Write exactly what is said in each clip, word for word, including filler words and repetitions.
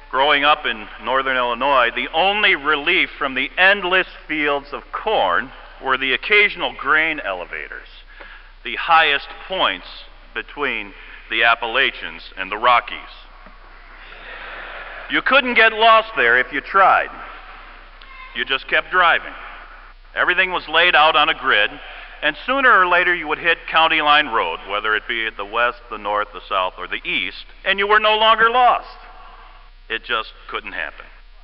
Growing up in northern Illinois, the only relief from the endless fields of corn were the occasional grain elevators, the highest points between the Appalachians and the Rockies. You couldn't get lost there if you tried. You just kept driving. Everything was laid out on a grid, and sooner or later you would hit County Line Road, whether it be at the west, the north, the south, or the east, and you were no longer lost. It just couldn't happen.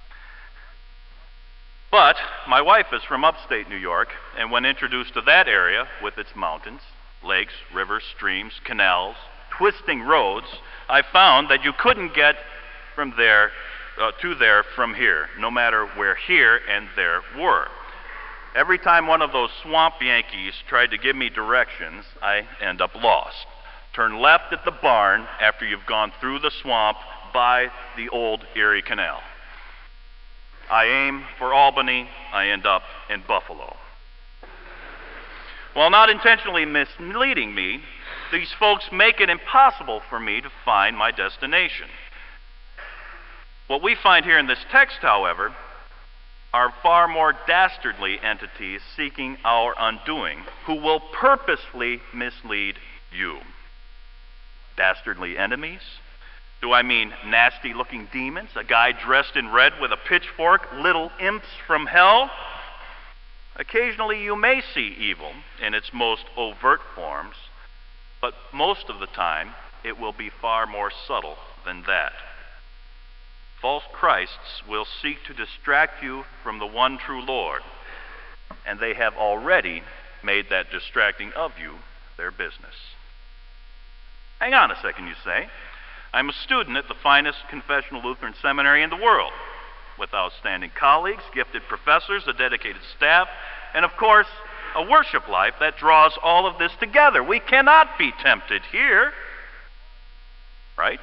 But my wife is from upstate New York, and when introduced to that area with its mountains, lakes, rivers, streams, canals, twisting roads, I found that you couldn't get from there uh, to there from here, no matter where here and there were. Every time one of those swamp Yankees tried to give me directions, I end up lost. Turn left at the barn after you've gone through the swamp by the old Erie Canal. I aim for Albany, I end up in Buffalo. While not intentionally misleading me, these folks make it impossible for me to find my destination. What we find here in this text, however, are far more dastardly entities seeking our undoing, who will purposefully mislead you. Dastardly enemies? Do I mean nasty-looking demons, a guy dressed in red with a pitchfork, little imps from hell? Occasionally you may see evil in its most overt forms, but most of the time it will be far more subtle than that. False Christs will seek to distract you from the one true Lord, and they have already made that distracting of you their business. Hang on a second, you say. I'm a student at the finest confessional Lutheran seminary in the world, with outstanding colleagues, gifted professors, a dedicated staff, and of course, a worship life that draws all of this together. We cannot be tempted here, right?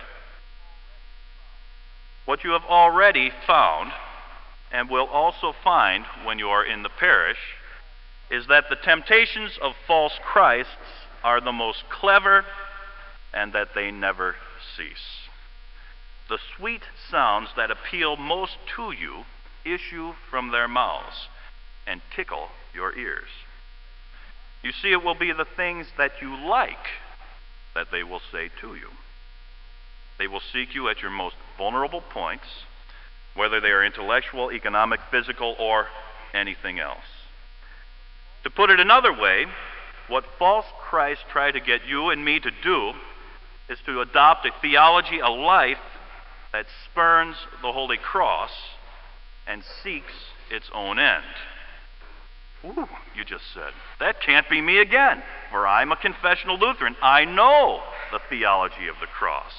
What you have already found, and will also find when you are in the parish, is that the temptations of false Christs are the most clever and that they never cease. The sweet sounds that appeal most to you issue from their mouths and tickle your ears. You see, it will be the things that you like that they will say to you. They will seek you at your most vulnerable points, whether they are intellectual, economic, physical, or anything else. To put it another way, what false Christ try to get you and me to do is to adopt a theology, a life that spurns the Holy Cross and seeks its own end. Ooh, you just said, that can't be me again, for I'm a confessional Lutheran. I know the theology of the cross.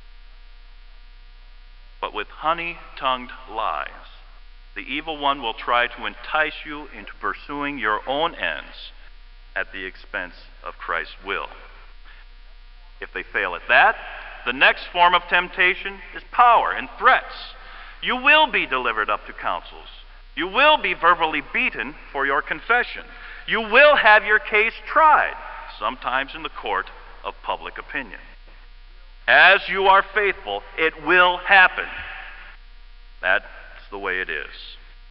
But with honey-tongued lies, the evil one will try to entice you into pursuing your own ends at the expense of Christ's will. If they fail at that, the next form of temptation is power and threats. You will be delivered up to councils. You will be verbally beaten for your confession. You will have your case tried, sometimes in the court of public opinion. As you are faithful, it will happen. That's the way it is.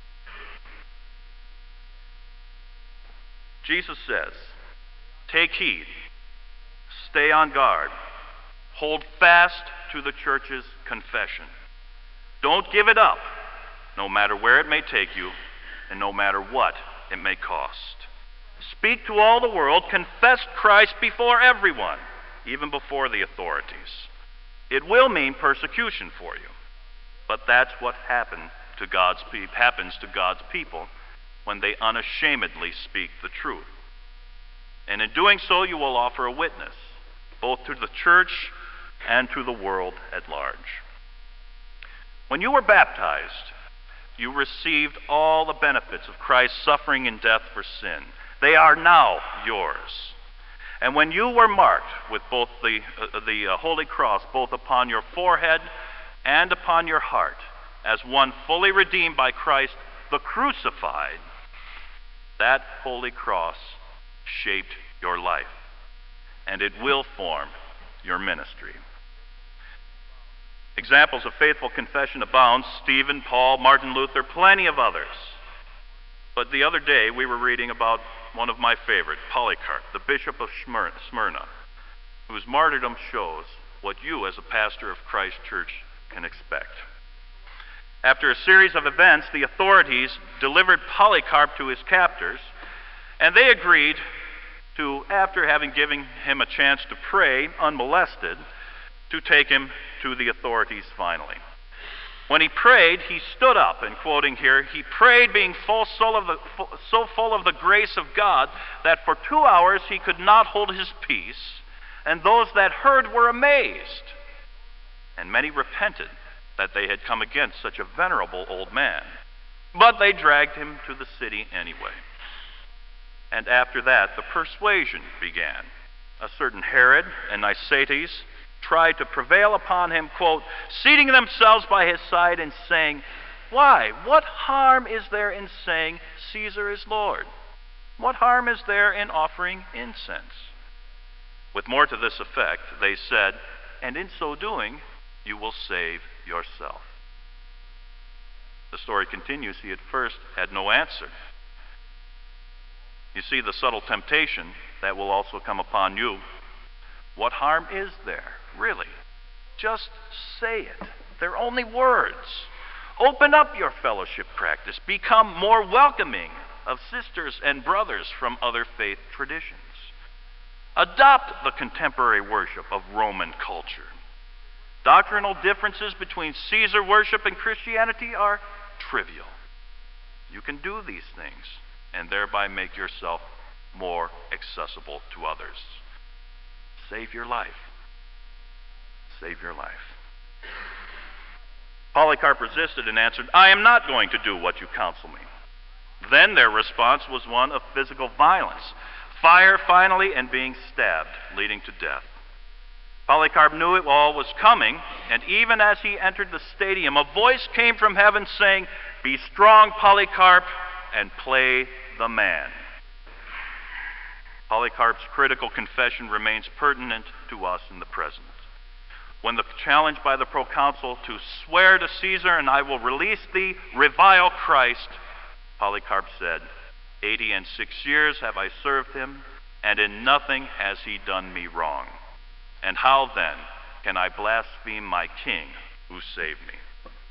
Jesus says, take heed, stay on guard, hold fast to the church's confession. Don't give it up, no matter where it may take you, and no matter what it may cost. Speak to all the world, confess Christ before everyone, even before the authorities. It will mean persecution for you, but that's what happened to God's pe- happens to God's people when they unashamedly speak the truth. And in doing so, you will offer a witness, both to the church and to the world at large. When you were baptized, you received all the benefits of Christ's suffering and death for sin. They are now yours. And when you were marked with both the, uh, the uh, Holy Cross, both upon your forehead and upon your heart, as one fully redeemed by Christ, the crucified, that Holy Cross shaped your life, and it will form your ministry. Examples of faithful confession abound: Stephen, Paul, Martin Luther, plenty of others. But the other day we were reading about one of my favorite, Polycarp, the Bishop of Smyrna, whose martyrdom shows what you as a pastor of Christ Church can expect. After a series of events, the authorities delivered Polycarp to his captors, and they agreed to, after having given him a chance to pray unmolested, to take him to the authorities finally. When he prayed, he stood up, and quoting here, he prayed being full soul of the, so full of the grace of God that for two hours he could not hold his peace, and those that heard were amazed. And many repented that they had come against such a venerable old man. But they dragged him to the city anyway. And after that, the persuasion began. A certain Herod and Nicetes tried to prevail upon him, quote, seating themselves by his side and saying, "Why, what harm is there in saying Caesar is Lord? What harm is there in offering incense?" With more to this effect, they said, "And in so doing, you will save yourself." The story continues. He at first had no answer. You see the subtle temptation that will also come upon you. What harm is there, really? Just say it. They're only words. Open up your fellowship practice. Become more welcoming of sisters and brothers from other faith traditions. Adopt the contemporary worship of Roman culture. Doctrinal differences between Caesar worship and Christianity are trivial. You can do these things and thereby make yourself more accessible to others. Save your life. Save your life. Polycarp resisted and answered, "I am not going to do what you counsel me." Then their response was one of physical violence, fire finally, and being stabbed, leading to death. Polycarp knew it all was coming, and even as he entered the stadium, a voice came from heaven saying, "Be strong, Polycarp, and play the man." Polycarp's critical confession remains pertinent to us in the present. When the challenge by the proconsul to swear to Caesar, "and I will release thee, revile Christ," Polycarp said, eighty and six years have I served him, and in nothing has he done me wrong. And how then can I blaspheme my king who saved me?"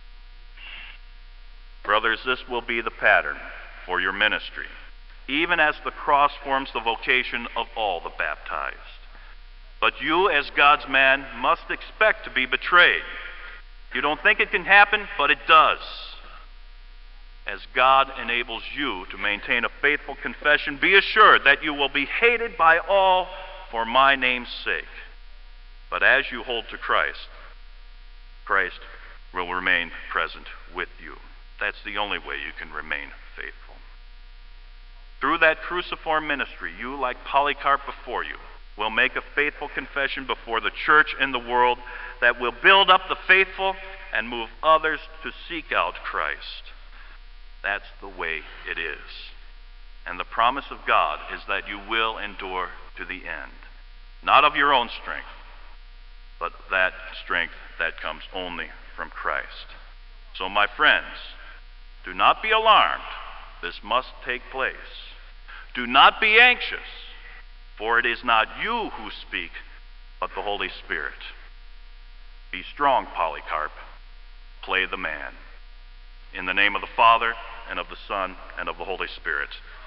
Brothers, this will be the pattern for your ministry, even as the cross forms the vocation of all the baptized. But you, as God's man, must expect to be betrayed. You don't think it can happen, but it does. As God enables you to maintain a faithful confession, be assured that you will be hated by all for my name's sake. But as you hold to Christ, Christ will remain present with you. That's the only way you can remain faithful. Through that cruciform ministry, you, like Polycarp before you, will make a faithful confession before the church and the world that will build up the faithful and move others to seek out Christ. That's the way it is. And the promise of God is that you will endure to the end, not of your own strength, but that strength that comes only from Christ. So, my friends, do not be alarmed. This must take place. Do not be anxious, for it is not you who speak, but the Holy Spirit. Be strong, Polycarp. Play the man. In the name of the Father, and of the Son, and of the Holy Spirit.